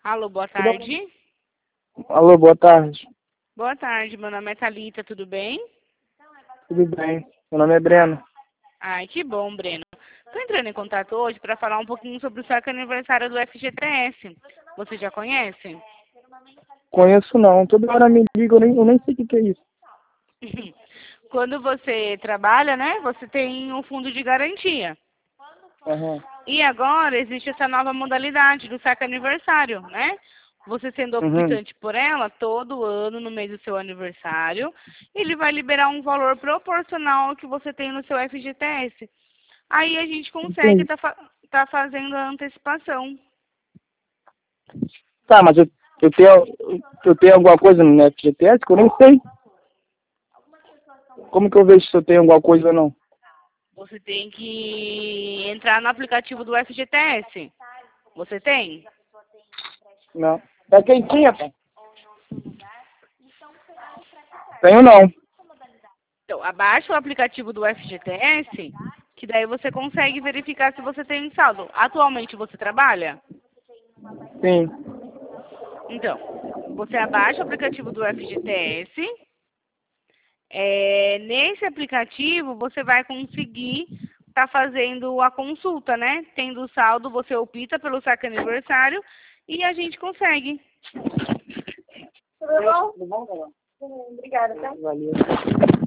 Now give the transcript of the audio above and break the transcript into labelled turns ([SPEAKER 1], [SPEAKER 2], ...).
[SPEAKER 1] Alô, boa tarde.
[SPEAKER 2] Alô, boa tarde.
[SPEAKER 1] Boa tarde, meu nome é Thalita, tudo bem?
[SPEAKER 2] Tudo bem? Meu nome é Breno.
[SPEAKER 1] Ai, que bom, Breno. Estou entrando em contato hoje para falar um pouquinho sobre o saque aniversário do FGTS. Você já conhece?
[SPEAKER 2] Conheço não. Toda hora me liga, eu nem sei o que é isso.
[SPEAKER 1] Quando você trabalha, né, você tem um fundo de garantia.
[SPEAKER 2] Aham.
[SPEAKER 1] E agora existe essa nova modalidade do saque aniversário, né? Você sendo
[SPEAKER 2] Uhum.
[SPEAKER 1] optante por ela, todo ano, no mês do seu aniversário, ele vai liberar um valor proporcional ao que você tem no seu FGTS. Aí a gente consegue
[SPEAKER 2] Entendi.
[SPEAKER 1] tá fazendo a antecipação.
[SPEAKER 2] Tá, mas eu tenho alguma coisa no FGTS que eu nem sei. Como que eu vejo se eu tenho alguma coisa ou não?
[SPEAKER 1] Você tem que entrar no aplicativo do FGTS. Você tem?
[SPEAKER 2] Não. É quem tinha, pô. Tenho não.
[SPEAKER 1] Então, abaixa o aplicativo do FGTS, que daí você consegue verificar se você tem saldo. Atualmente você trabalha?
[SPEAKER 2] Sim.
[SPEAKER 1] Então, você abaixa o aplicativo do FGTS. Nesse aplicativo, você vai conseguir estar fazendo a consulta, né? Tendo saldo, você opta pelo saque aniversário e a gente consegue.
[SPEAKER 2] Tudo bom? Tudo bom, tá bom. Obrigada, tá? Valeu.